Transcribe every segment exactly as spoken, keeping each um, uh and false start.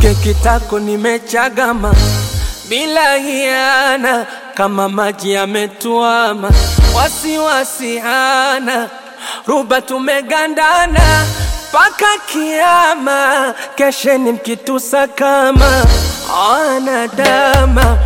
keki tako nimechagama bila hiana, kama maji yametuama, wasiwasi hana, ruba tumegandana paka kiyama, kesheni mkitusa kama anadama.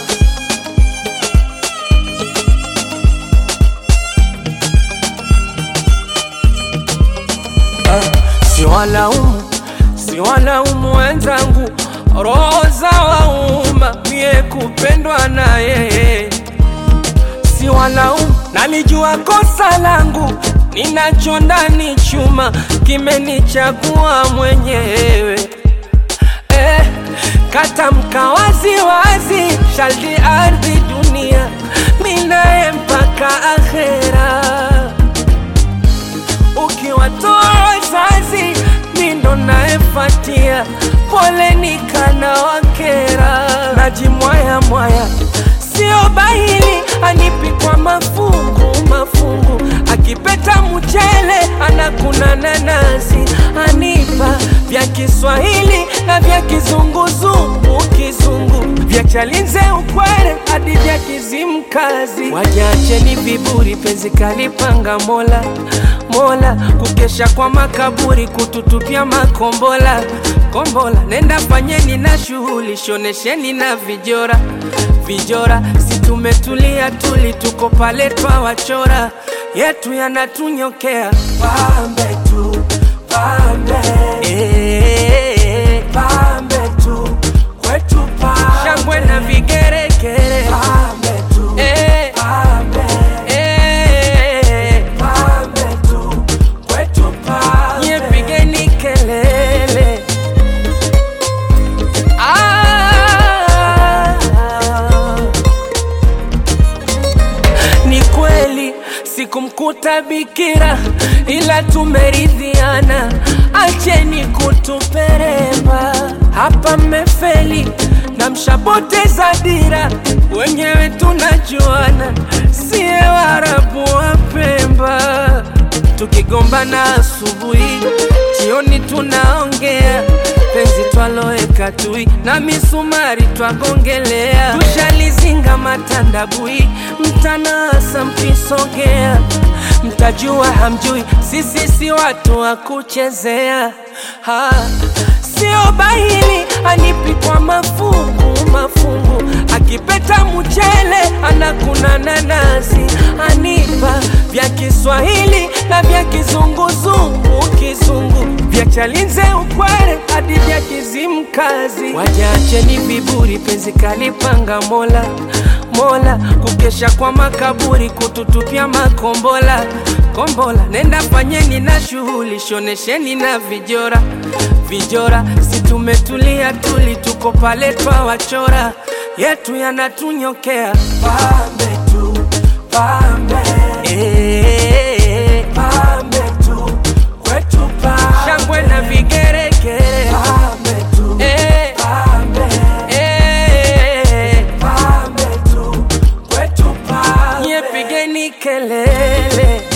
Si walaumu, si walaumu wenzangu, roza wauma mie kupendwa na yeye. Si walaumu, nalijua kosa langu, ninacho ndani chuma kimenichagua mwenyewe. Eh, katamka wazi wazi, shaldi ardhi dunia, minae mpaka akhera. Ukiwatoa wazazi, mindo naefatia, pole nikana wakera. Najimwaya mwaya, sio bahili, anipi kwa mafungu mafungu. Akipeta mchele, anakuna nanasi, anipa vya Kiswahili na vya kizunguzungu kizungu, vya Chalinze ukwere hadi vya Kizimkazi. Wajacheni viburi, penzi kalipanga Mola Mola, kukesha kwa makaburi, kututupia makombola kombola. Nenda fanyeni na shughuli, shonesheni na vijora vijora. Si tumetulia tuli, tuko pale twa wachora, yetu yanatunyokea. Pambe tu, pambe, eh, pambe tu, kwetu pambe, shangwe na vigeregere. Pambe tu, eh, pambe, eh, pambe tu, kwetu pambe, nye pigeni kelele. Ah, ni kweli sikumkuta bikira, ila tumeridhiana, acheni kutuperemba. Hapa mmefeli na mshaboteza dira, wenyewe tunajuana, siye Waarabu wa Pemba. Tukigombana asubuhi, jioni tunaongea, penzi twaloeka tui na misumari twagongelea. Tushalizinga matandabui, mtanasa mkisogea, mtajua hamjui, sisi si watu wa kuchezea. Ha, sio bahili, anipi kwa mafungu mafungu. Akipeta mchele, anakuna nanasi, anipa vya Kiswahili na vya kizunguzungu kizungu, vya Chalinze ukwere hadi vya Kizimkazi. Wajacheni viburi, penzi kalipanga Mola Mola, kukesha kwa makaburi, kututupia makombola kombola. Nenda fanyeni na shughuli, shonesheni na vijora vijora. Si tumetulia tuli, tuko pale twa wachora, yetu yanatunyokea. Pambe tu, pambe, eh, pambe tu, kwetu pambe, shangwe na vigeregere. Pambe tu, eh, pambe, eh, pambe tu, kwetu pambe, nye pigeni kelele.